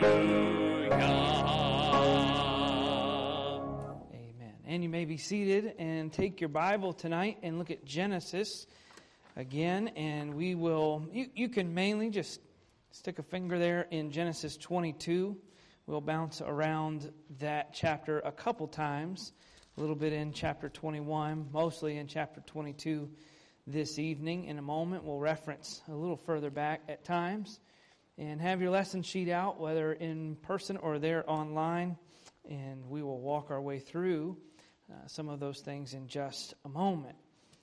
Amen. And you may be seated and take your Bible tonight and look at Genesis again. And we will, you can mainly just stick a finger there in Genesis 22. We'll bounce around that chapter a couple times. A little bit in chapter 21, mostly in chapter 22 this evening. In a moment, we'll reference a little further back at times. And have your lesson sheet out, whether in person or there online. And we will walk our way through some of those things in just a moment.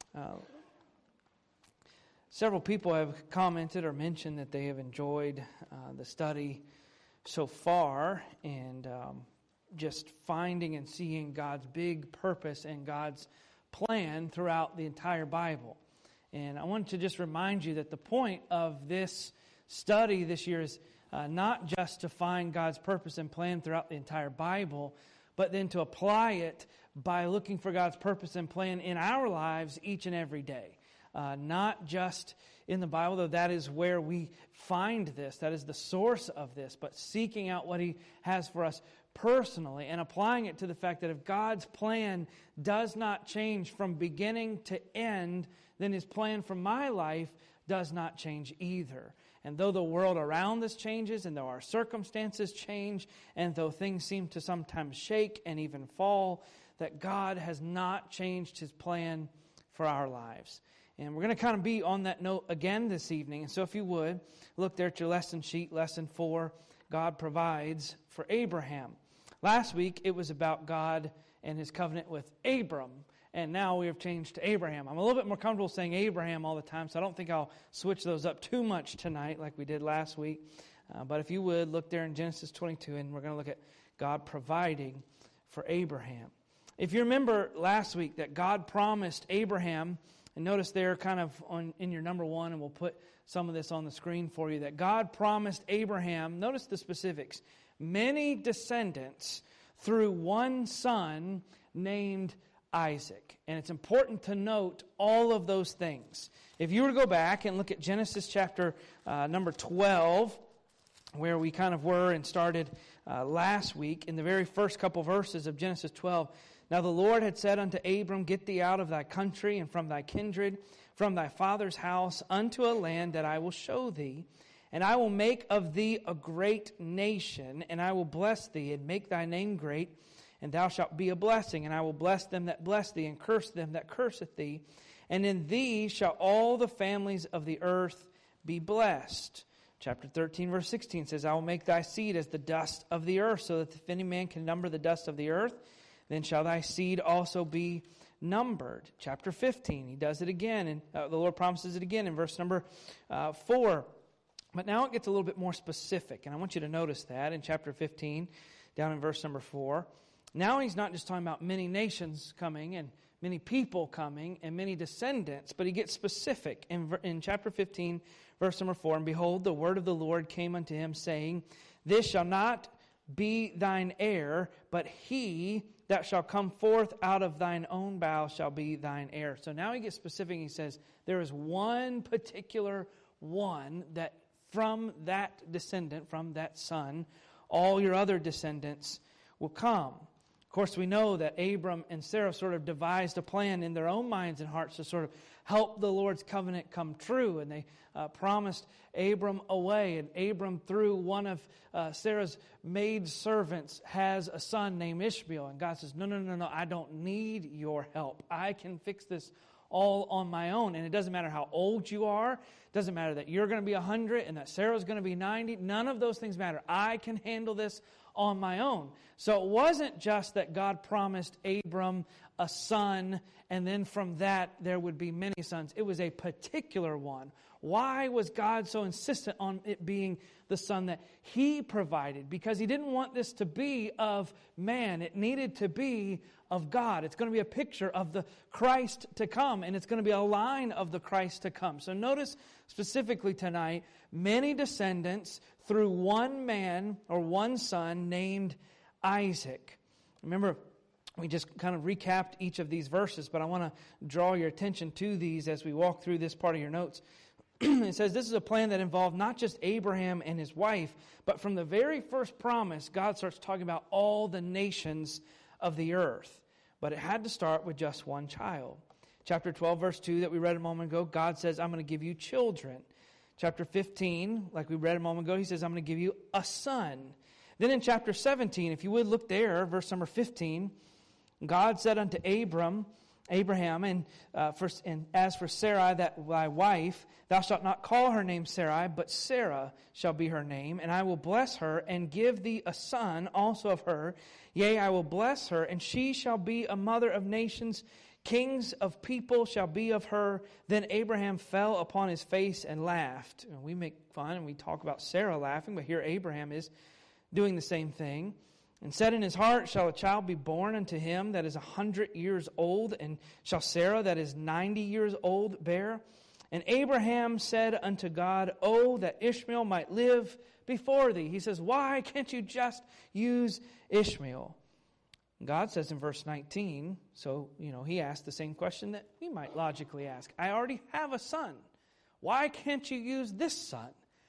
Several people have commented or mentioned that they have enjoyed the study so far, and just finding and seeing God's big purpose and God's plan throughout the entire Bible. And I want to just remind you that the point of this study this year is not just to find God's purpose and plan throughout the entire Bible, but then to apply it by looking for God's purpose and plan in our lives each and every day. Not just in the Bible, though that is where we find this, that is the source of this, but seeking out what He has for us personally and applying it to the fact that if God's plan does not change from beginning to end, then His plan for my life does not change either. And though the world around us changes, and though our circumstances change, and though things seem to sometimes shake and even fall, that God has not changed His plan for our lives. And we're going to kind of be on that note again this evening. And so if you would, look there at your lesson sheet, lesson 4, God provides for Abraham. Last week, it was about God and His covenant with Abram. And now we have changed to Abraham. I'm a little bit more comfortable saying Abraham all the time, so I don't think I'll switch those up too much tonight like we did last week. But if you would, look there in Genesis 22, and we're going to look at God providing for Abraham. If you remember last week that God promised Abraham, and notice there kind of in your number 1, and we'll put some of this on the screen for you, that God promised Abraham, notice the specifics, many descendants through one son named Isaac. And it's important to note all of those things. If you were to go back and look at Genesis chapter number 12, where we kind of were and started last week, in the very first couple verses of Genesis 12, now the Lord had said unto Abram, Get thee out of thy country and from thy kindred, from thy father's house, unto a land that I will show thee. And I will make of thee a great nation, and I will bless thee, and make thy name great, and thou shalt be a blessing. And I will bless them that bless thee, and curse them that curseth thee. And in thee shall all the families of the earth be blessed. Chapter 13, verse 16 says, I will make thy seed as the dust of the earth, so that if any man can number the dust of the earth, then shall thy seed also be numbered. Chapter 15, he does it again, and the Lord promises it again in verse number 4. But now it gets a little bit more specific, and I want you to notice that in chapter 15, down in verse number 4. Now He's not just talking about many nations coming and many people coming and many descendants, but He gets specific in chapter 15, verse number 4. And behold, the word of the Lord came unto him, saying, This shall not be thine heir, but he that shall come forth out of thine own bowels shall be thine heir. So now He gets specific. He says, there is one particular one that from that descendant, from that son, all your other descendants will come. Of course, we know that Abram and Sarah sort of devised a plan in their own minds and hearts to sort of help the Lord's covenant come true. And they promised Abram a way. And Abram, through one of Sarah's maid servants, has a son named Ishmael. And God says, no, I don't need your help. I can fix this all on my own. And it doesn't matter how old you are. It doesn't matter that you're going to be 100 and that Sarah's going to be 90. None of those things matter. I can handle this on my own. So it wasn't just that God promised Abram a son, and then from that there would be many sons. It was a particular one. Why was God so insistent on it being the son that He provided? Because He didn't want this to be of man. It needed to be of God. It's going to be a picture of the Christ to come, and it's going to be a line of the Christ to come. So notice specifically tonight, many descendants through one man or one son named Isaac. Remember, we just kind of recapped each of these verses, but I want to draw your attention to these as we walk through this part of your notes. it says this is a plan that involved not just Abraham and his wife, but from the very first promise, God starts talking about all the nations of the earth. But it had to start with just one child. Chapter 12, verse 2 that we read a moment ago, God says, I'm going to give you children. Chapter 15, like we read a moment ago, he says, I'm going to give you a son. Then in chapter 17, if you would look there, verse number 15, God said unto Abraham, and as for Sarai, that thy wife, thou shalt not call her name Sarai, but Sarah shall be her name, and I will bless her, and give thee a son also of her. Yea, I will bless her, and she shall be a mother of nations. Kings of people shall be of her. Then Abraham fell upon his face and laughed. And we make fun and we talk about Sarah laughing, but here Abraham is doing the same thing. And said in his heart, shall a child be born unto him that is 100 years old? And shall Sarah that is 90 years old bear? And Abraham said unto God, oh, that Ishmael might live before thee. He says, why can't you just use Ishmael? God says in verse 19, so, he asked the same question that we might logically ask. I already have a son. Why can't you use this son?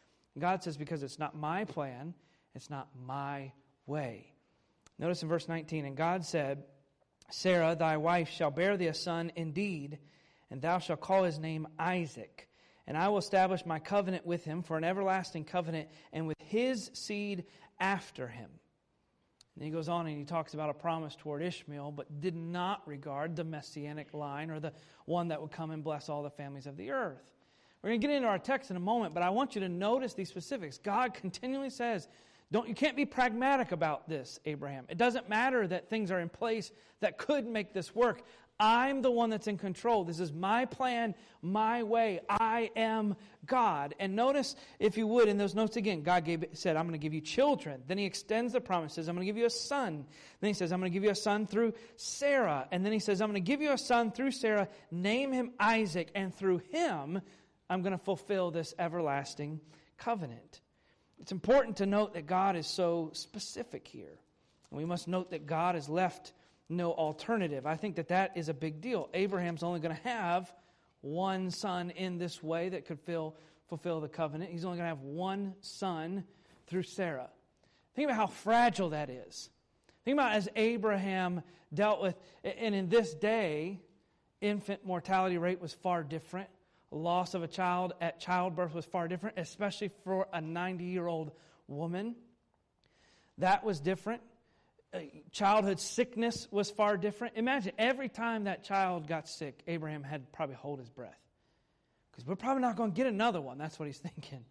God says, because it's not my plan. It's not my way. Notice in verse 19, and God said, Sarah, thy wife, shall bear thee a son indeed, and thou shalt call his name Isaac. And I will establish my covenant with him for an everlasting covenant, and with his seed after him. And he goes on and he talks about a promise toward Ishmael, but did not regard the messianic line or the one that would come and bless all the families of the earth. We're going to get into our text in a moment, but I want you to notice these specifics. God continually says, you can't be pragmatic about this, Abraham. It doesn't matter that things are in place that could make this work. I'm the one that's in control. This is my plan, my way. I am God. And notice, if you would, in those notes again, God said, I'm going to give you children. Then he extends the promise, says, I'm going to give you a son. Then he says, I'm going to give you a son through Sarah. And then he says, I'm going to give you a son through Sarah. Name him Isaac. And through him, I'm going to fulfill this everlasting covenant. It's important to note that God is so specific here. And we must note that God has left no alternative. I think that is a big deal. Abraham's only going to have one son in this way that could fulfill the covenant. He's only going to have one son through Sarah. Think about how fragile that is. Think about as Abraham dealt with, and in this day, infant mortality rate was far different. Loss of a child at childbirth was far different, especially for a 90-year-old woman. That was different. Childhood sickness was far different. Imagine every time that child got sick, Abraham had to probably hold his breath. Because we're probably not going to get another one. That's what he's thinking.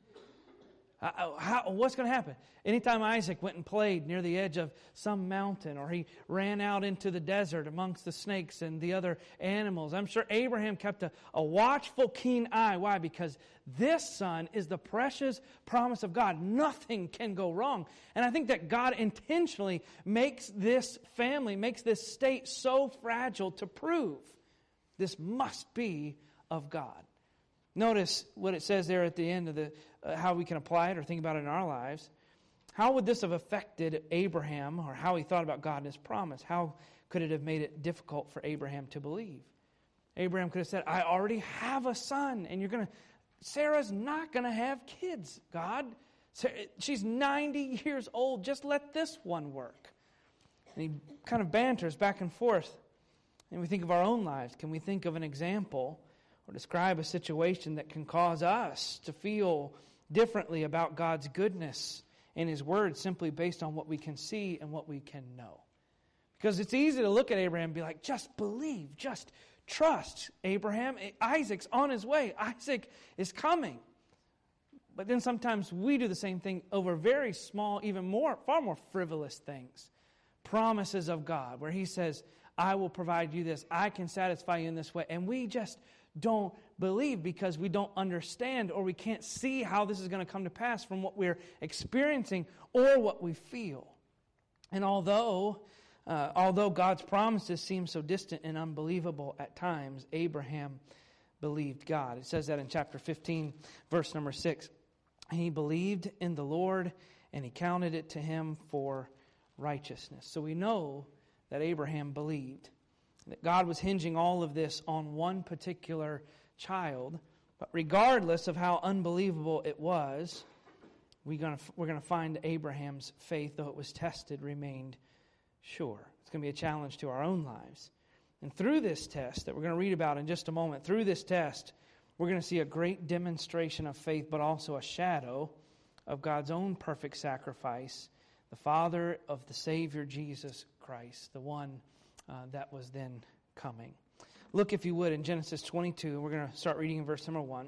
What's going to happen? Anytime Isaac went and played near the edge of some mountain, or he ran out into the desert amongst the snakes and the other animals, I'm sure Abraham kept a watchful, keen eye. Why? Because this son is the precious promise of God. Nothing can go wrong. And I think that God intentionally makes this family, makes this state so fragile to prove this must be of God. Notice what it says there at the end of how we can apply it or think about it in our lives. How would this have affected Abraham, or how he thought about God and his promise? How could it have made it difficult for Abraham to believe? Abraham could have said, I already have a son, and Sarah's not going to have kids, God. She's 90 years old. Just let this one work. And he kind of banters back and forth. And we think of our own lives. Can we think of an example or describe a situation that can cause us to feel differently about God's goodness and His Word simply based on what we can see and what we can know? Because it's easy to look at Abraham and be like, just believe, just trust, Abraham. Isaac's on his way. Isaac is coming. But then sometimes we do the same thing over very small, far more frivolous things. Promises of God, where He says, I will provide you this. I can satisfy you in this way. And we just don't believe because we don't understand, or we can't see how this is going to come to pass from what we're experiencing or what we feel. And although God's promises seem so distant and unbelievable at times, Abraham believed God. It says that in chapter 15, verse number 6. He believed in the Lord, and He counted it to him for righteousness. So we know that Abraham believed that God was hinging all of this on one particular child, But regardless of how unbelievable it was, we're going to find Abraham's faith, though it was tested, remained sure. It's going to be a challenge to our own lives. And through this test that we're going to read about in just a moment, through this test, we're going to see a great demonstration of faith, but also a shadow of God's own perfect sacrifice, the Father of the Savior, Jesus Christ, the one that was then coming. Look, if you would, in Genesis 22. We're going to start reading in verse number 1.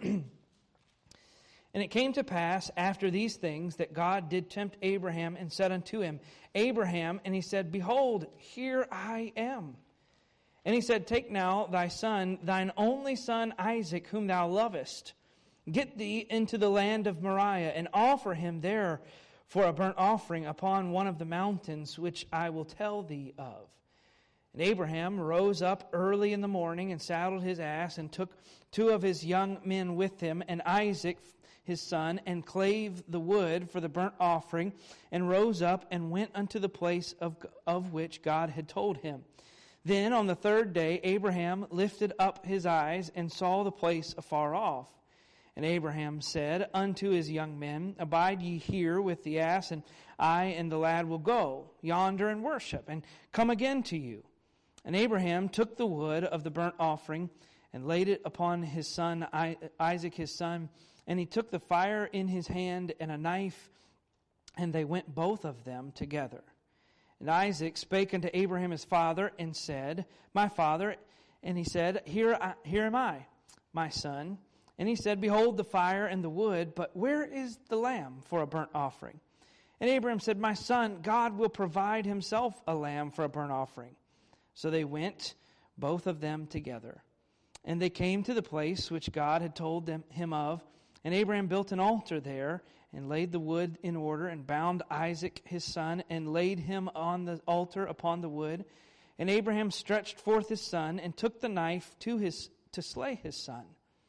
And it came to pass after these things that God did tempt Abraham and said unto him, Abraham, and he said, Behold, here I am. And he said, Take now thy son, thine only son Isaac, whom thou lovest. Get thee into the land of Moriah, and offer him there for a burnt offering upon one of the mountains which I will tell thee of. And Abraham rose up early in the morning, and saddled his ass, and took 2 of his young men with him, and Isaac his son, and clave the wood for the burnt offering, and rose up, and went unto the place of which God had told him. Then on the 3rd day Abraham lifted up his eyes, and saw the place afar off. And Abraham said unto his young men, Abide ye here with the ass, and I and the lad will go yonder and worship, and come again to you. And Abraham took the wood of the burnt offering, and laid it upon his son Isaac his son, and he took the fire in his hand and a knife, and they went both of them together. And Isaac spake unto Abraham his father, and said, My father. And he said, Here am I, my son. And he said, Behold the fire and the wood, but where is the lamb for a burnt offering? And Abraham said, My son, God will provide himself a lamb for a burnt offering. So they went, both of them together. And they came to the place which God had told him of. And Abraham built an altar there, and laid the wood in order, and bound Isaac his son, and laid him on the altar upon the wood. And Abraham stretched forth his son, and took the knife to slay his son.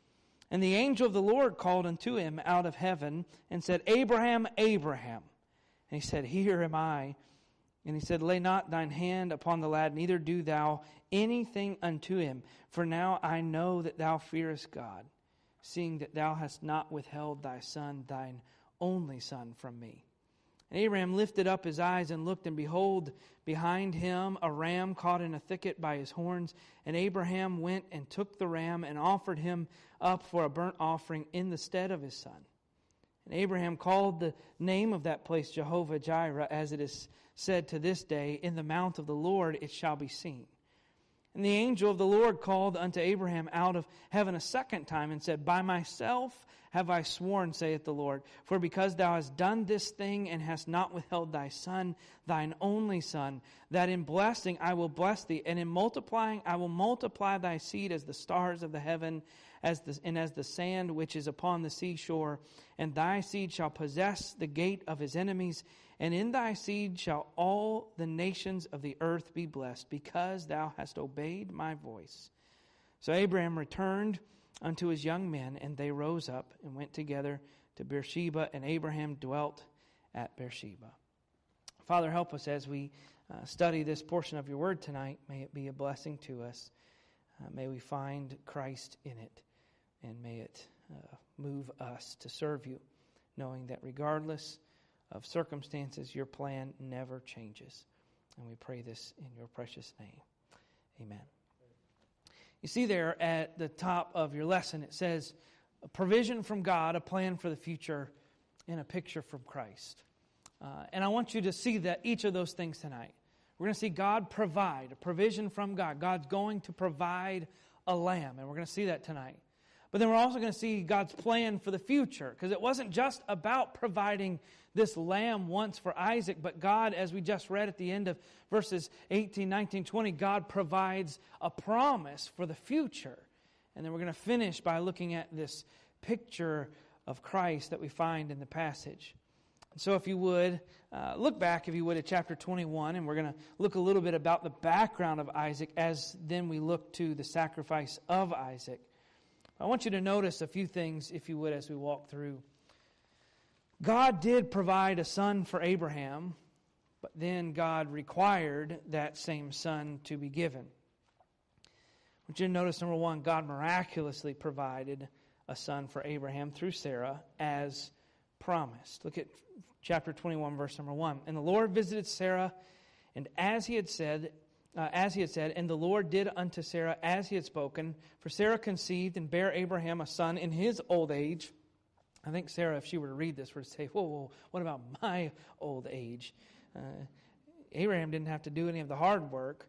And the angel of the Lord called unto him out of heaven, and said, Abraham, Abraham. And he said, Here am I. And he said, Lay not thine hand upon the lad, neither do thou anything unto him. For now I know that thou fearest God, seeing that thou hast not withheld thy son, thine only son, from me. And Abraham lifted up his eyes and looked, and behold, behind him a ram caught in a thicket by his horns. And Abraham went and took the ram, and offered him up for a burnt offering in the stead of his son. And Abraham called the name of that place Jehovah Jireh, as it is said to this day, In the mount of the Lord it shall be seen. And the angel of the Lord called unto Abraham out of heaven a second time, and said, By myself have I sworn, saith the Lord, for because thou hast done this thing, and hast not withheld thy son, thine only son, that in blessing I will bless thee, and in multiplying I will multiply thy seed as the stars of the heaven, as the sand which is upon the seashore. And thy seed shall possess the gate of his enemies, and in thy seed shall all the nations of the earth be blessed, because thou hast obeyed my voice. So Abraham returned unto his young men, and they rose up and went together to Beersheba, and Abraham dwelt at Beersheba. Father, help us as we study this portion of your word tonight. May it be a blessing to us. May we find Christ in it, and may it move us to serve you, knowing that regardless of circumstances, your plan never changes. And we pray this in your precious name. Amen. You see there at the top of your lesson, it says, a provision from God, a plan for the future, and a picture from Christ. And I want you to see that each of those things tonight. We're going to see God provide, a provision from God. God's going to provide a lamb, and we're going to see that tonight. But then we're also going to see God's plan for the future, because it wasn't just about providing this lamb once for Isaac, but God, as we just read at the end of verses 18, 19, 20, God provides a promise for the future. And then we're going to finish by looking at this picture of Christ that we find in the passage. So if you would, look back, if you would, at chapter 21, and we're going to look a little bit about the background of Isaac as then we look to the sacrifice of Isaac. I want you to notice a few things, if you would, as we walk through. God did provide a son for Abraham, but then God required that same son to be given. I want you to notice, number one, God miraculously provided a son for Abraham through Sarah as promised. Look at chapter 21, verse number 1. And the Lord visited Sarah, and as he had said, and the Lord did unto Sarah as he had spoken. For Sarah conceived and bare Abraham a son in his old age. I think Sarah, if she were to read this, would say, whoa, what about my old age? Abraham didn't have to do any of the hard work.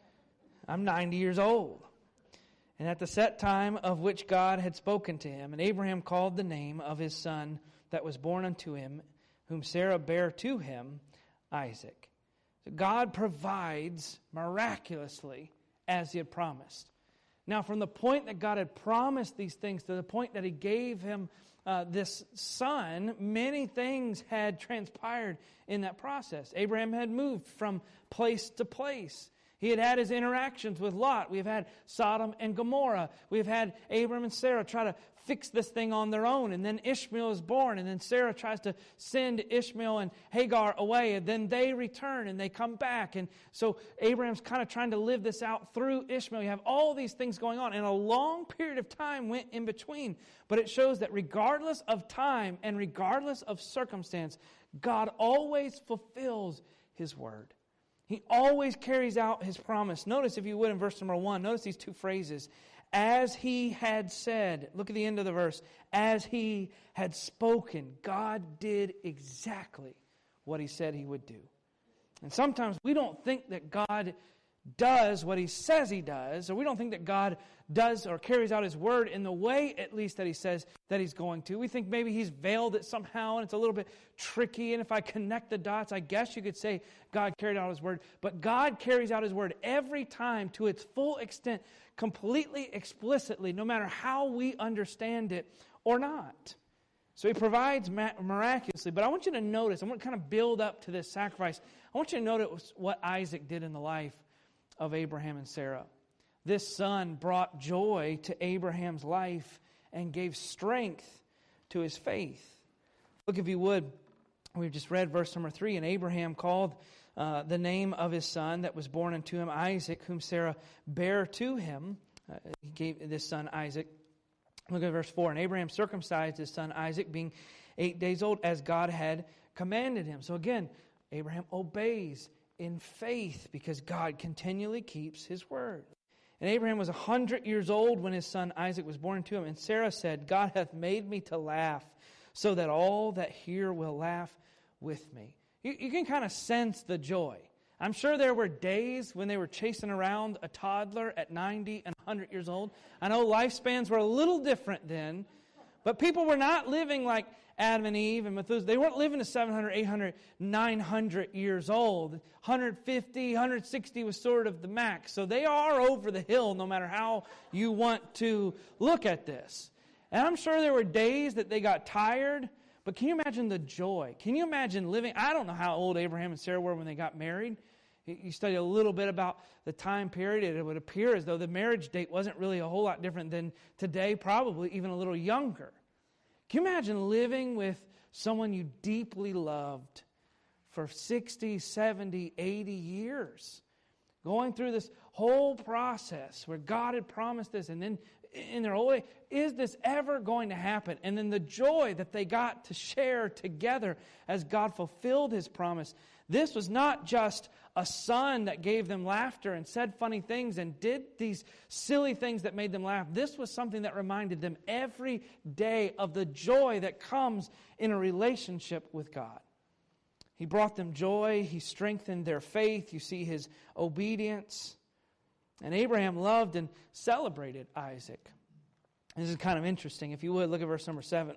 I'm 90 years old. And at the set time of which God had spoken to him, and Abraham called the name of his son that was born unto him, whom Sarah bare to him, Isaac. So God provides miraculously as he had promised. Now, from the point that God had promised these things to the point that he gave him this son, many things had transpired in that process. Abraham had moved from place to place. He had had his interactions with Lot. We've had Sodom and Gomorrah. We've had Abram and Sarah try to fix this thing on their own. And then Ishmael is born. And then Sarah tries to send Ishmael and Hagar away. And then they return and they come back. And so Abraham's kind of trying to live this out through Ishmael. You have all these things going on. And a long period of time went in between. But it shows that regardless of time and regardless of circumstance, God always fulfills His word. He always carries out His promise. Notice, if you would, in verse number 1, notice these two phrases. As He had said. Look at the end of the verse. As He had spoken. God did exactly what He said He would do. And sometimes we don't think that God does what He says He does, or we don't think that God does or carries out His word in the way, at least, that He says that He's going to. We think maybe He's veiled it somehow, and it's a little bit tricky, and if I connect the dots, I guess you could say God carried out His word. But God carries out His word every time to its full extent, completely, explicitly, no matter how we understand it or not. So He provides miraculously. But I want you to notice, I want to kind of build up to this sacrifice. I want you to notice what Isaac did in the life of Abraham and Sarah. This son brought joy to Abraham's life and gave strength to his faith. Look, if you would, we've just read verse number 3. And Abraham called the name of his son that was born unto him, Isaac, whom Sarah bare to him. He gave this son Isaac. Look at verse 4. And Abraham circumcised his son Isaac, being 8 days old, as God had commanded him. So again, Abraham obeys in faith because God continually keeps His word. And Abraham was 100 years old when his son Isaac was born to him. And Sarah said, God hath made me to laugh, so that all that hear will laugh with me. You can kind of sense the joy. I'm sure there were days when they were chasing around a toddler at 90 and 100 years old. I know lifespans were a little different then, but people were not living like Adam and Eve and Methuselah. They weren't living to 700, 800, 900 years old. 150, 160 was sort of the max. So they are over the hill no matter how you want to look at this. And I'm sure there were days that they got tired, but can you imagine the joy? Can you imagine living? I don't know how old Abraham and Sarah were when they got married. You study a little bit about the time period, and it would appear as though the marriage date wasn't really a whole lot different than today, probably even a little younger. Can you imagine living with someone you deeply loved for 60, 70, 80 years? Going through this whole process where God had promised this, and then in their old age, is this ever going to happen? And then the joy that they got to share together as God fulfilled His promise. This was not just a son that gave them laughter and said funny things and did these silly things that made them laugh. This was something that reminded them every day of the joy that comes in a relationship with God. He brought them joy. He strengthened their faith. You see His obedience. And Abraham loved and celebrated Isaac. This is kind of interesting. If you would, look at verse number 7.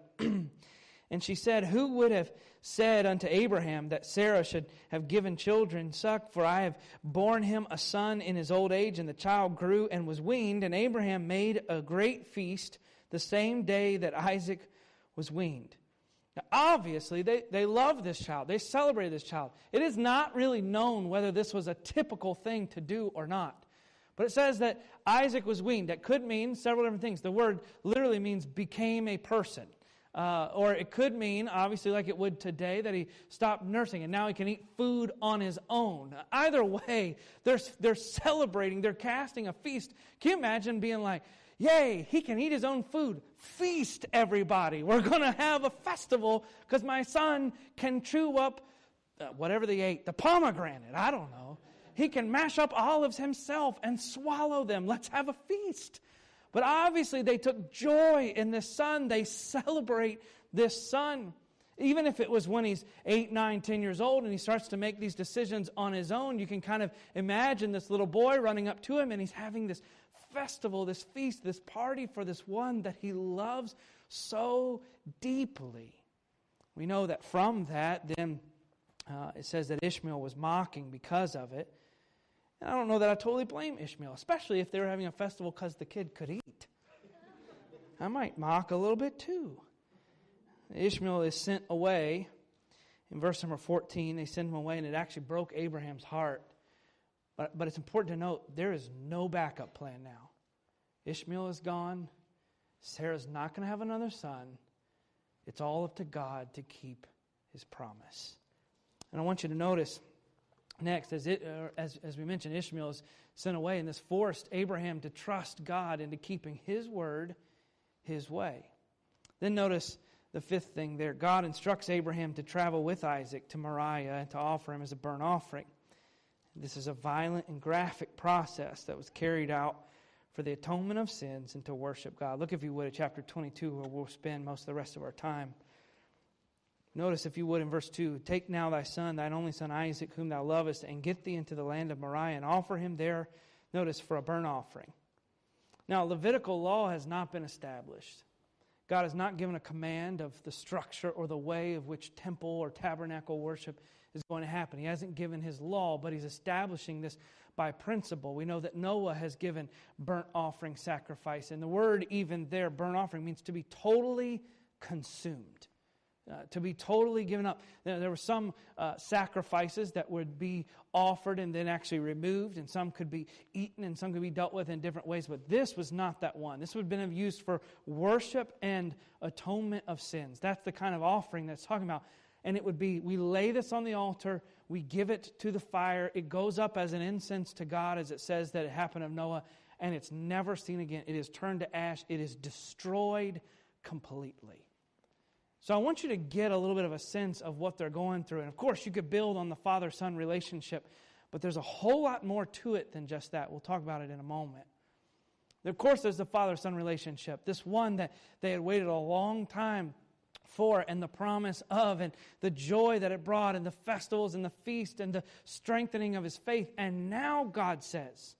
And she said, Who would have said unto Abraham that Sarah should have given children suck? For I have borne him a son in his old age, and the child grew and was weaned. And Abraham made a great feast the same day that Isaac was weaned. Now, obviously, they loved this child. They celebrated this child. It is not really known whether this was a typical thing to do or not. But it says that Isaac was weaned. That could mean several different things. The word literally means became a person. Or it could mean, obviously like it would today, that he stopped nursing and now he can eat food on his own. Either way, they're celebrating, they're casting a feast. Can you imagine being like, Yay, he can eat his own food. Feast, everybody. We're going to have a festival because my son can chew up whatever they ate, the pomegranate, I don't know. He can mash up olives himself and swallow them. Let's have a feast. But obviously they took joy in this son. They celebrate this son. Even if it was when he's 8, 9, 10 years old and he starts to make these decisions on his own, you can kind of imagine this little boy running up to him and he's having this festival, this feast, this party for this one that he loves so deeply. We know that from that, then it says that Ishmael was mocking because of it. And I don't know that I totally blame Ishmael, especially if they were having a festival because the kid could eat. I might mock a little bit too. Ishmael is sent away. In verse number 14, they send him away, and it actually broke Abraham's heart. But it's important to note, there is no backup plan now. Ishmael is gone. Sarah's not going to have another son. It's all up to God to keep His promise. And I want you to notice next, as we mentioned, Ishmael is sent away, and this forced Abraham to trust God into keeping His word, His way. Then notice the fifth thing there. God instructs Abraham to travel with Isaac to Moriah and to offer him as a burnt offering. This is a violent and graphic process that was carried out for the atonement of sins and to worship God. Look, if you would, at chapter 22, where we'll spend most of the rest of our time. Notice, if you would, in verse 2, "Take now thy son, thine only son Isaac, whom thou lovest, and get thee into the land of Moriah, and offer him there," notice, "for a burnt offering." Now, Levitical law has not been established. God has not given a command of the structure or the way of which temple or tabernacle worship is going to happen. He hasn't given His law, but He's establishing this by principle. We know that Noah has given burnt offering sacrifice. And the word even there, burnt offering, means to be totally consumed. To be totally given up. There were some sacrifices that would be offered and then actually removed, and some could be eaten and some could be dealt with in different ways, but this was not that one. This would have been used for worship and atonement of sins. That's the kind of offering that's talking about. And it would be, we lay this on the altar, we give it to the fire, it goes up as an incense to God, as it says that it happened of Noah, and it's never seen again. It is turned to ash, it is destroyed completely. So I want you to get a little bit of a sense of what they're going through. And of course, you could build on the father-son relationship, but there's a whole lot more to it than just that. We'll talk about it in a moment. Of course, there's the father-son relationship, this one that they had waited a long time for, and the promise of, and the joy that it brought, and the festivals and the feast and the strengthening of his faith. And now God says,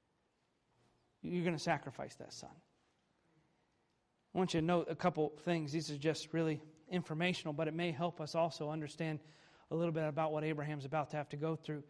you're going to sacrifice that son. I want you to note a couple things. These are just really informational, but it may help us also understand a little bit about what Abraham's about to have to go through.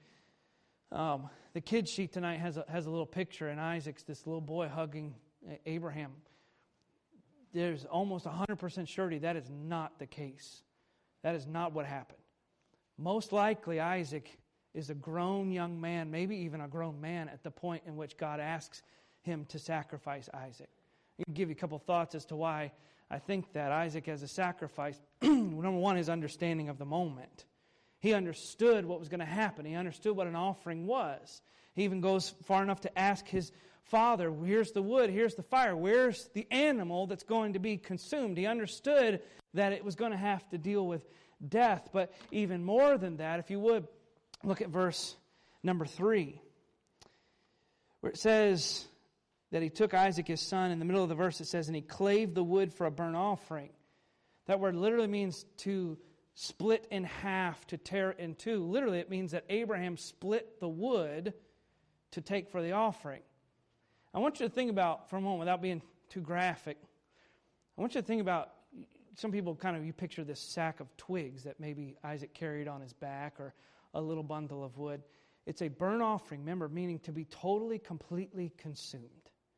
The kid sheet tonight has a little picture, and Isaac's this little boy hugging Abraham. There's almost 100% surety that is not the case. That is not what happened. Most likely, Isaac is a grown young man, maybe even a grown man, at the point in which God asks him to sacrifice Isaac. I can give you a couple thoughts as to why I think that Isaac as a sacrifice. Number one, his understanding of the moment. He understood what was going to happen. He understood what an offering was. He even goes far enough to ask his father, here's the wood, here's the fire, where's the animal that's going to be consumed? He understood that it was going to have to deal with death. But even more than that, if you would, look at verse number 3, where it says that he took Isaac his son. In the middle of the verse it says, and he clave the wood for a burnt offering. That word literally means to split in half, to tear in two. Literally it means that Abraham split the wood to take for the offering. I want you to think about, for a moment, without being too graphic, I want you to think about, some people you picture this sack of twigs that maybe Isaac carried on his back, or a little bundle of wood. It's a burnt offering, remember, meaning to be totally, completely consumed.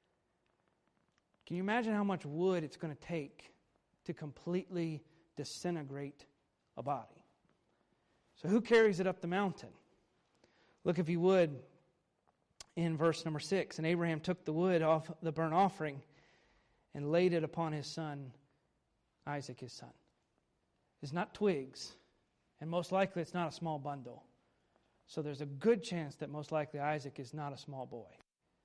Can you imagine how much wood it's going to take to completely disintegrate a body? So who carries it up the mountain? Look, if you would, in verse number 6. And Abraham took the wood off the burnt offering and laid it upon his son, Isaac his son. It's not twigs, and most likely it's not a small bundle. So there's a good chance that most likely Isaac is not a small boy.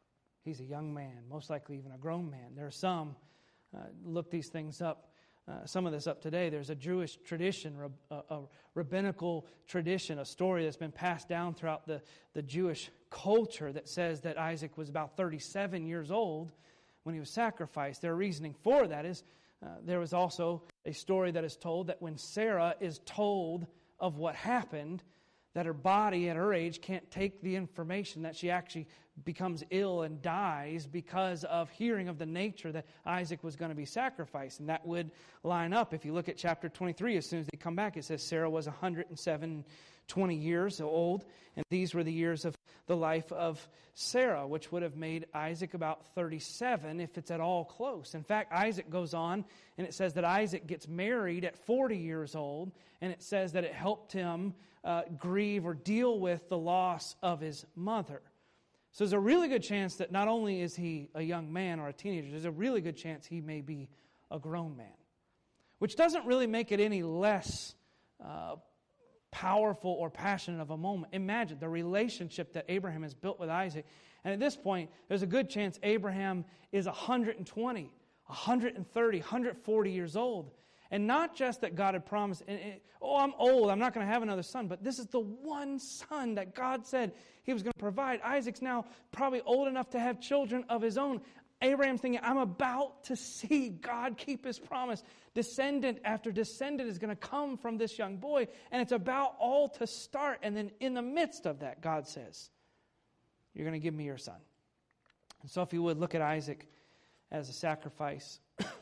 He's a young man, most likely even a grown man. There are some, look these things up, some of this up today. There's a Jewish tradition, a rabbinical tradition, a story that's been passed down throughout the Jewish culture that says that Isaac was about 37 years old when he was sacrificed. Their reasoning for that is there was also a story that is told that when Sarah is told of what happened, that her body at her age can't take the information, that she actually becomes ill and dies because of hearing of the nature that Isaac was going to be sacrificed. And that would line up. If you look at chapter 23, as soon as they come back, it says Sarah was 120 years old, and these were the years of the life of Sarah, which would have made Isaac about 37 if it's at all close. In fact, Isaac goes on, and it says that Isaac gets married at 40 years old, and it says that it helped him grieve or deal with the loss of his mother. So there's a really good chance that not only is he a young man or a teenager, there's a really good chance he may be a grown man, which doesn't really make it any less powerful or passionate of a moment. Imagine the relationship that Abraham has built with Isaac. And at this point, there's a good chance Abraham is 120, 130, 140 years old. And not just that God had promised, I'm old, I'm not going to have another son, but this is the one son that God said He was going to provide. Isaac's now probably old enough to have children of his own. Abraham's thinking, I'm about to see God keep His promise. Descendant after descendant is going to come from this young boy, and it's about all to start. And then in the midst of that, God says, you're going to give me your son. And so if you would, look at Isaac as a sacrifice.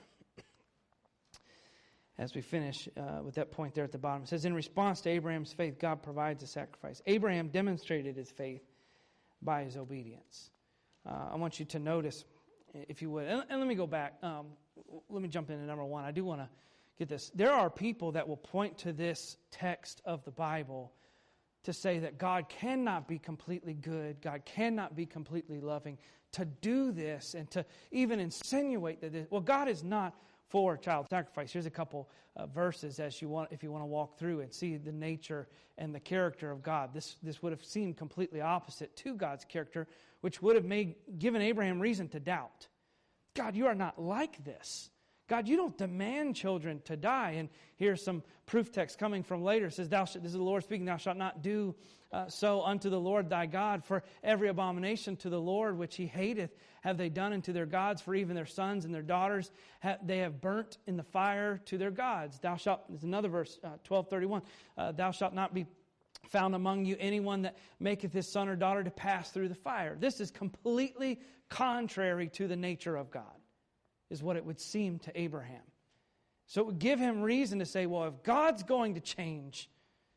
As we finish with that point there at the bottom, it says, in response to Abraham's faith, God provides a sacrifice. Abraham demonstrated his faith by his obedience. I want you to notice, if you would, and let me go back. Let me jump into number one. I do want to get this. There are people that will point to this text of the Bible to say that God cannot be completely good, God cannot be completely loving, to do this and to even insinuate that this, well, God is not for child sacrifice. Here's a couple verses if you want to walk through and see the nature and the character of God. This would have seemed completely opposite to God's character, which would have given Abraham reason to doubt. God, you are not like this. God, you don't demand children to die. And here's some proof text coming from later. It says, this is the Lord speaking, thou shalt not do so unto the Lord thy God. For every abomination to the Lord which He hateth have they done unto their gods. For even their sons and their daughters they have burnt in the fire to their gods. Thou shalt, there's another verse, 12:31. Thou shalt not be found among you anyone that maketh his son or daughter to pass through the fire. This is completely contrary to the nature of God, is what it would seem to Abraham. So it would give him reason to say, well, if God's going to change,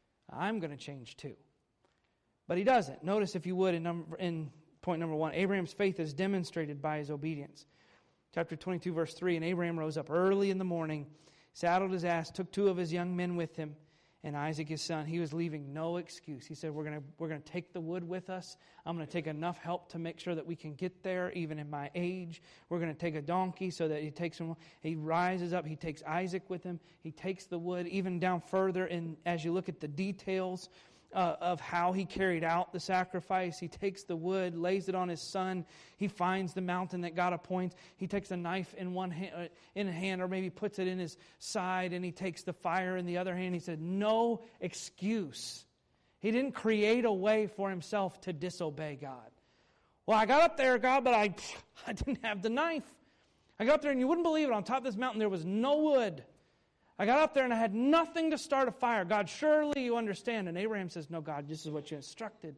I'm going to change too. But He doesn't. Notice, if you would, in point number one, Abraham's faith is demonstrated by his obedience. Chapter 22, verse 3, and Abraham rose up early in the morning, saddled his ass, took 2 of his young men with him, and Isaac his son. He was leaving no excuse. He said, we're going to take the wood with us. I'm going to take enough help to make sure that we can get there, even in my age. We're going to take a donkey so that he rises up. He takes Isaac with him. He takes the wood even down further. And as you look at the details of how he carried out the sacrifice, he takes the wood, lays it on his son. He finds the mountain that God appoints. He takes a knife in one hand, or maybe puts it in his side, and he takes the fire in the other hand. He said, no excuse. He didn't create a way for himself to disobey God. Well, I got up there, God, but I didn't have the knife. I got up there, and you wouldn't believe it. On top of this mountain, there was no wood. I got up there and I had nothing to start a fire. God, surely you understand. And Abraham says, no, God, this is what you instructed.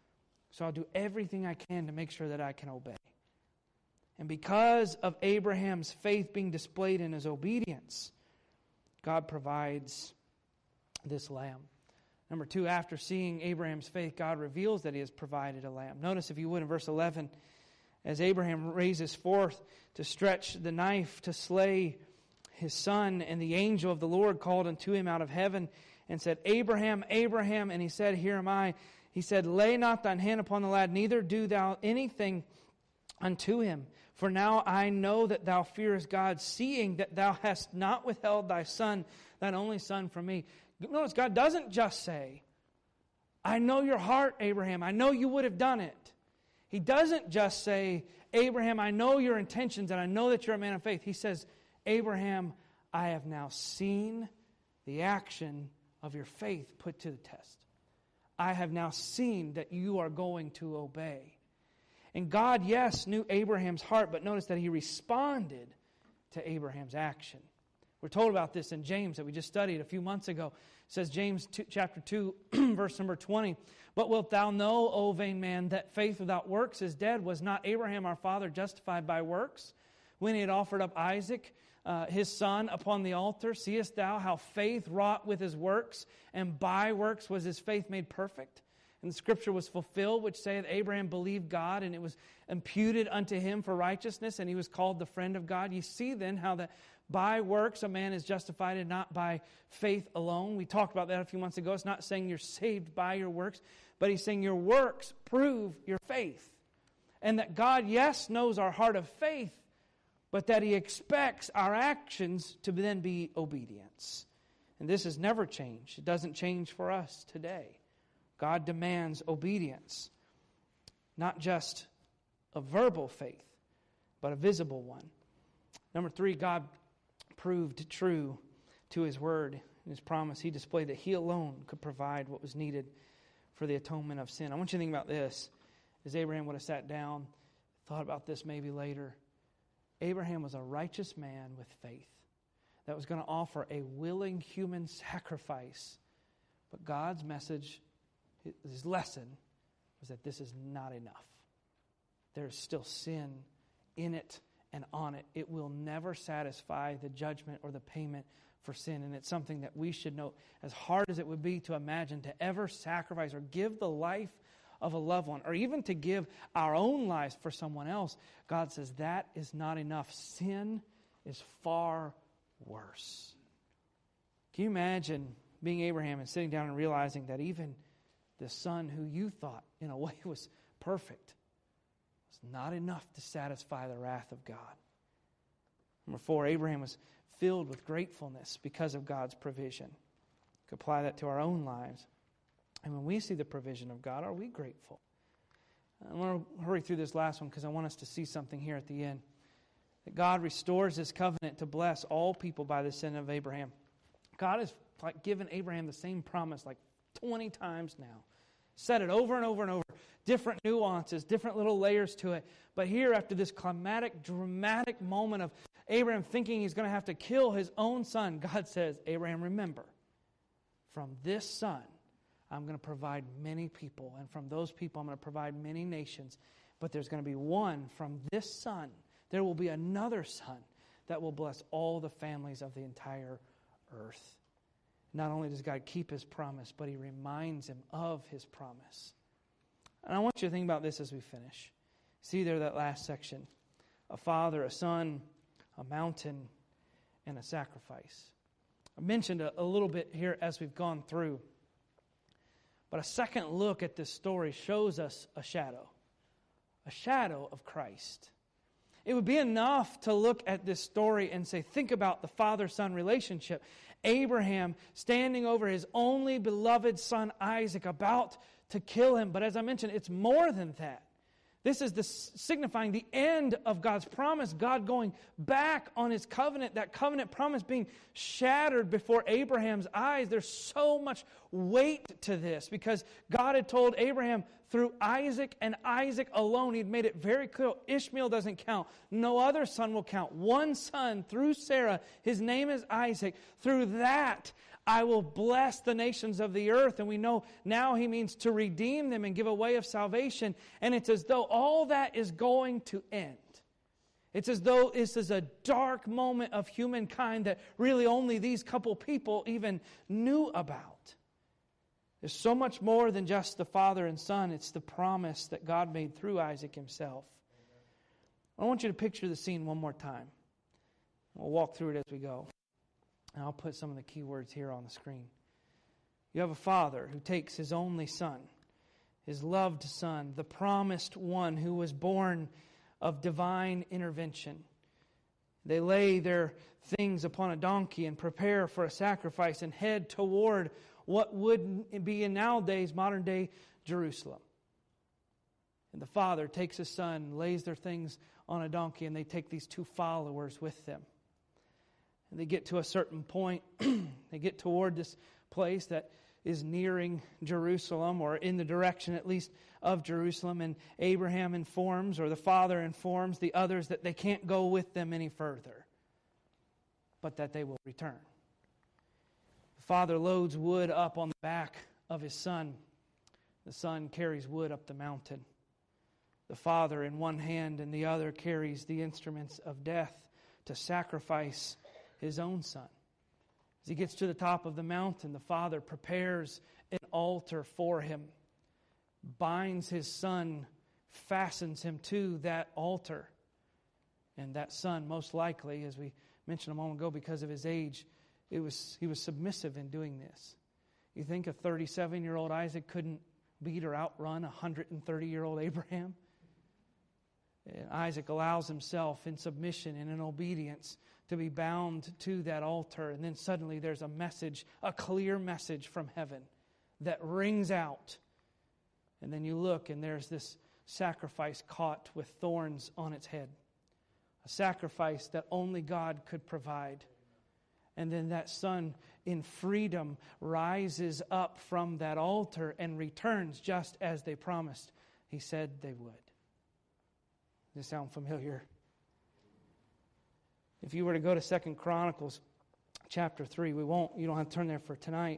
So I'll do everything I can to make sure that I can obey. And because of Abraham's faith being displayed in his obedience, God provides this lamb. Number 2, after seeing Abraham's faith, God reveals that He has provided a lamb. Notice, if you would, in verse 11, as Abraham raises forth to stretch the knife to slay his son, and the angel of the Lord called unto him out of heaven and said, Abraham, Abraham. And he said, Here am I. He said, Lay not thine hand upon the lad, neither do thou anything unto him. For now I know that thou fearest God, seeing that thou hast not withheld thy son, thine only son, from me. Notice, God doesn't just say, I know your heart, Abraham. I know you would have done it. He doesn't just say, Abraham, I know your intentions and I know that you're a man of faith. He says, Abraham, I have now seen the action of your faith put to the test. I have now seen that you are going to obey. And God, yes, knew Abraham's heart, but notice that He responded to Abraham's action. We're told about this in James that we just studied a few months ago. It says, James chapter 2, verse number 20, But wilt thou know, O vain man, that faith without works is dead? Was not Abraham our father justified by works, when he had offered up Isaac, his son, upon the altar? Seest thou how faith wrought with his works, and by works was his faith made perfect? And the scripture was fulfilled, which saith, Abraham believed God, and it was imputed unto him for righteousness, and he was called the friend of God. You see then how that by works a man is justified, and not by faith alone. We talked about that a few months ago. It's not saying you're saved by your works, but he's saying your works prove your faith. And that God, yes, knows our heart of faith, but that He expects our actions to then be obedience. And this has never changed. It doesn't change for us today. God demands obedience. Not just a verbal faith, but a visible one. Number 3, God proved true to His word and His promise. He displayed that He alone could provide what was needed for the atonement of sin. I want you to think about this. As Abraham would have sat down, thought about this maybe later. Abraham was a righteous man with faith that was going to offer a willing human sacrifice. But God's message, His lesson, was that this is not enough. There is still sin in it and on it. It will never satisfy the judgment or the payment for sin. And it's something that we should know, as hard as it would be to imagine to ever sacrifice or give the life of a loved one, or even to give our own lives for someone else. God says that is not enough. Sin is far worse. Can you imagine being Abraham and sitting down and realizing that even the son who you thought in a way was perfect was not enough to satisfy the wrath of God? Number 4, Abraham was filled with gratefulness because of God's provision. We could apply that to our own lives. And when we see the provision of God, are we grateful? I want to hurry through this last one because I want us to see something here at the end. That God restores His covenant to bless all people by the sin of Abraham. God has given Abraham the same promise like 20 times now. Said it over and over and over. Different nuances, different little layers to it. But here, after this climatic, dramatic moment of Abraham thinking he's going to have to kill his own son, God says, Abraham, remember, from this son, I'm going to provide many people, and from those people I'm going to provide many nations. But there's going to be one from this son. There will be another son that will bless all the families of the entire earth. Not only does God keep His promise, but He reminds him of His promise. And I want you to think about this as we finish. See there that last section. A father, a son, a mountain, and a sacrifice. I mentioned a little bit here as we've gone through. But a second look at this story shows us a shadow of Christ. It would be enough to look at this story and say, think about the father-son relationship. Abraham standing over his only beloved son Isaac, about to kill him. But as I mentioned, it's more than that. This is signifying the end of God's promise, God going back on His covenant, that covenant promise being shattered before Abraham's eyes. There's so much weight to this because God had told Abraham through Isaac and Isaac alone, He'd made it very clear, Ishmael doesn't count. No other son will count. One son through Sarah, his name is Isaac. Through that, I will bless the nations of the earth. And we know now He means to redeem them and give a way of salvation. And it's as though all that is going to end. It's as though this is a dark moment of humankind that really only these couple people even knew about. There's so much more than just the father and son. It's the promise that God made through Isaac himself. I want you to picture the scene one more time. We'll walk through it as we go. And I'll put some of the key words here on the screen. You have a father who takes his only son, his loved son, the promised one who was born of divine intervention. They lay their things upon a donkey and prepare for a sacrifice and head toward what would be in nowadays, modern day Jerusalem. And the father takes his son, lays their things on a donkey, and they take these 2 followers with them. And they get to a certain point. They get toward this place that is nearing Jerusalem, or in the direction at least of Jerusalem. And Abraham informs, or the father informs the others, that they can't go with them any further, but that they will return. The father loads wood up on the back of his son. The son carries wood up the mountain. The father in one hand and the other carries the instruments of death to sacrifice his own son. As he gets to the top of the mountain, the father prepares an altar for him, binds his son, fastens him to that altar. And that son, most likely, as we mentioned a moment ago, because of his age, he was submissive in doing this. You think a 37-year-old Isaac couldn't beat or outrun a 130-year-old Abraham? And Isaac allows himself in submission and in obedience to be bound to that altar. And then suddenly there's a message, a clear message from heaven that rings out. And then you look and there's this sacrifice caught with thorns on its head. A sacrifice that only God could provide. And then that son in freedom rises up from that altar and returns just as they promised. He said they would. Does this sound familiar? If you were to go to 2 Chronicles chapter 3, you don't have to turn there for tonight.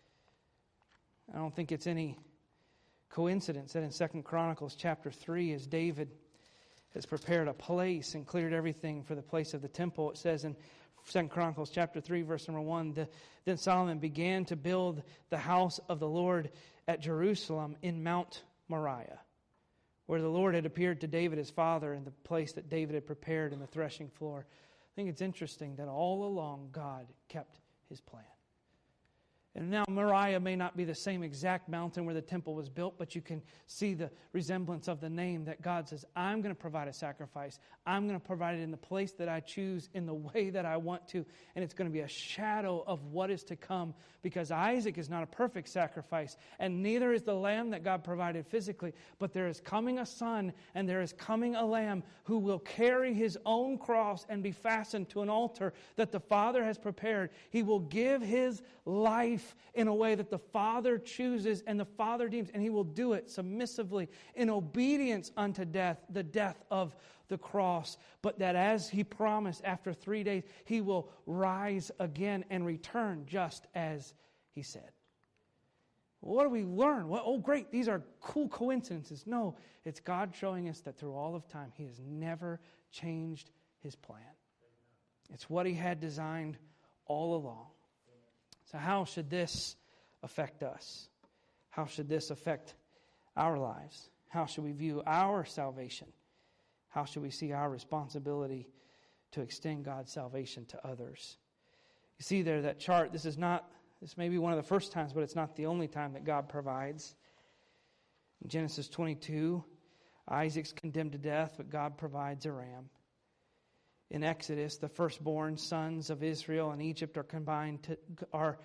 I don't think it's any coincidence that in 2 Chronicles chapter 3, as David has prepared a place and cleared everything for the place of the temple, it says in 2 Chronicles chapter 3, verse number 1, Then Solomon began to build the house of the Lord at Jerusalem in Mount Moriah, where the Lord had appeared to David his father in the place that David had prepared in the threshing floor. I think it's interesting that all along God kept his plan. And now Moriah may not be the same exact mountain where the temple was built, but you can see the resemblance of the name that God says, I'm going to provide a sacrifice. I'm going to provide it in the place that I choose, in the way that I want to. And it's going to be a shadow of what is to come, because Isaac is not a perfect sacrifice, and neither is the lamb that God provided physically. But there is coming a son, and there is coming a lamb who will carry his own cross and be fastened to an altar that the Father has prepared. He will give his life in a way that the Father chooses and the Father deems, and he will do it submissively in obedience unto death, the death of the cross. But that as he promised, after 3 days, he will rise again and return just as he said. What do we learn? Well, oh, great, these are cool coincidences. No, it's God showing us that through all of time, he has never changed his plan. It's what he had designed all along. So how should this affect us? How should this affect our lives? How should we view our salvation? How should we see our responsibility to extend God's salvation to others? You see there that chart, this may be one of the first times, but it's not the only time that God provides. In Genesis 22, Isaac's condemned to death, but God provides a ram. In Exodus, the firstborn sons of Israel and Egypt are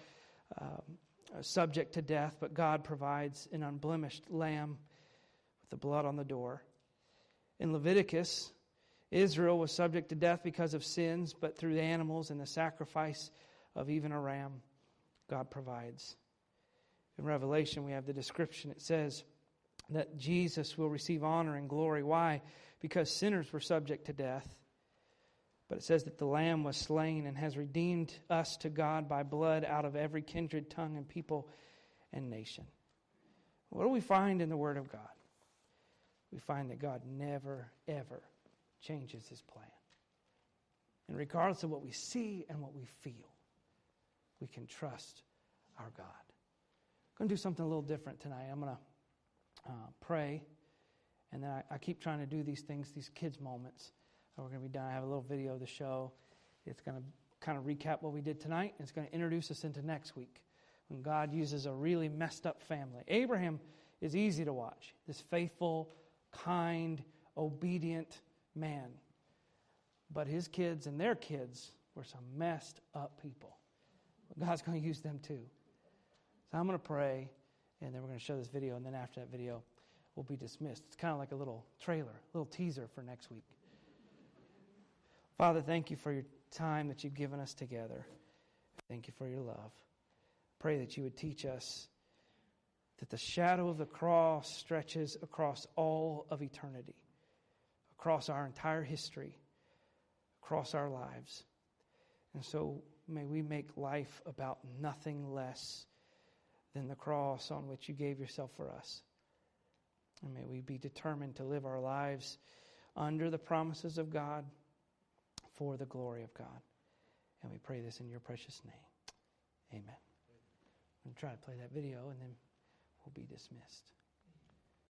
subject to death, but God provides an unblemished lamb with the blood on the door. In Leviticus, Israel was subject to death because of sins, but through the animals and the sacrifice of even a ram, God provides. In Revelation, we have the description. It says that Jesus will receive honor and glory. Why? Because sinners were subject to death. But it says that the Lamb was slain and has redeemed us to God by blood out of every kindred, tongue, and people and nation. What do we find in the Word of God? We find that God never, ever changes his plan. And regardless of what we see and what we feel, we can trust our God. I'm going to do something a little different tonight. I'm going to pray, and then I keep trying to do these things, these kids' moments. We're going to be done. I have a little video of the show. It's going to kind of recap what we did tonight, and it's going to introduce us into next week when God uses a really messed up family. Abraham is easy to watch. This faithful, kind, obedient man. But his kids and their kids were some messed up people. But God's going to use them too. So I'm going to pray, and then we're going to show this video, and then after that video, we'll be dismissed. It's kind of like a little trailer, a little teaser for next week. Father, thank you for your time that you've given us together. Thank you for your love. Pray that you would teach us that the shadow of the cross stretches across all of eternity, across our entire history, across our lives. And so may we make life about nothing less than the cross on which you gave yourself for us. And may we be determined to live our lives under the promises of God for the glory of God. And we pray this in your precious name. Amen. I'm going to try to play that video and then we'll be dismissed.